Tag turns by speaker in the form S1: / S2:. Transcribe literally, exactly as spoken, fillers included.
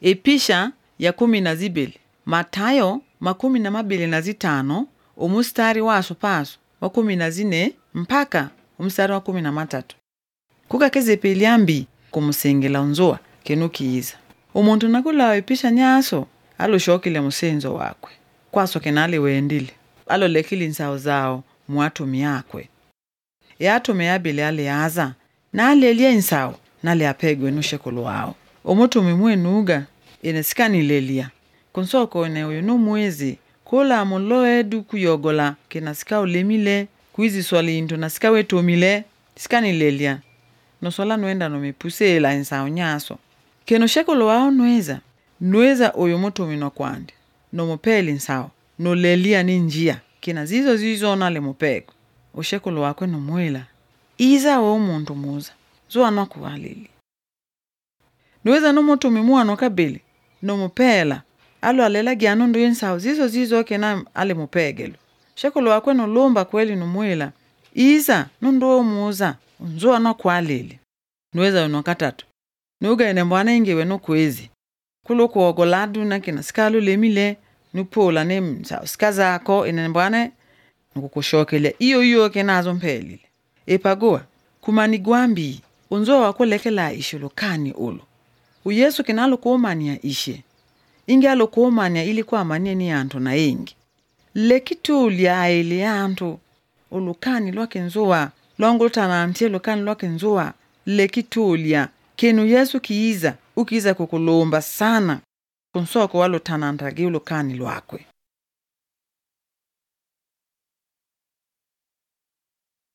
S1: Episha ya kumi na zibili. Matayo makumi na mabili na zitano umustari waso paso wa kumi na zine mpaka umustari wa kumi na matatu. Kuka keze peliambi kumusengela unzoa kenukiiza. Umuntu nakulawa episha nyaso alo shokile musenzo wakwe. Kwaso kenale wendile. Alo lekili nsao zao muatu miyakwe. E atu meyabili ale aza na ale elia nsao na ale apegwe nushekulu wao. Umutu mimue nuga inesikani lelia. Konsoko ene uyunu mwezi kula amuloe du kuyogola kenasika ulemile kuizi swali into nasika wetu umile sikani lelia. Nosola nuenda no mipuse ila insao nyaso. Keno shekulu wao nueza nueza uyumutu mino kwandi. No mupeli nsao no lelia ni njia kina zizo zizo na le mupego. Ushekulu wakwe no mwela iza wa umuntu muza zuwa no kuwalili. Nueza no mutu mimua no kabili no mupela alo alela gianu ndu insao zizo zizo kena ale mupegelu. Shekulu wakwe no lumba kweli no mwela iza nundu muza zuwa no kuwalili. Nueza no katatu nuga ene mbwana ingewe no kwezi kulo kuogoladu na kina skalu lemile nupola ne msao skaza ako ene mbwana nukukushokele iyo iyo kenazo mpelile. Epagua kumani gwambi unzo wako lekela ishulukani ulu. Uyesu kinalo kuomania ishe. Ingi alo kuomania ili kwa mania ni anto na ingi. Lekituli ya ili anto ulukani lwake nzoa longulutana antie lukani lwake nzoa lekituli ya kenu Yesu kiiza ukiiza kukulomba sana kunsoko walo tanantagi ulukani lwakwe.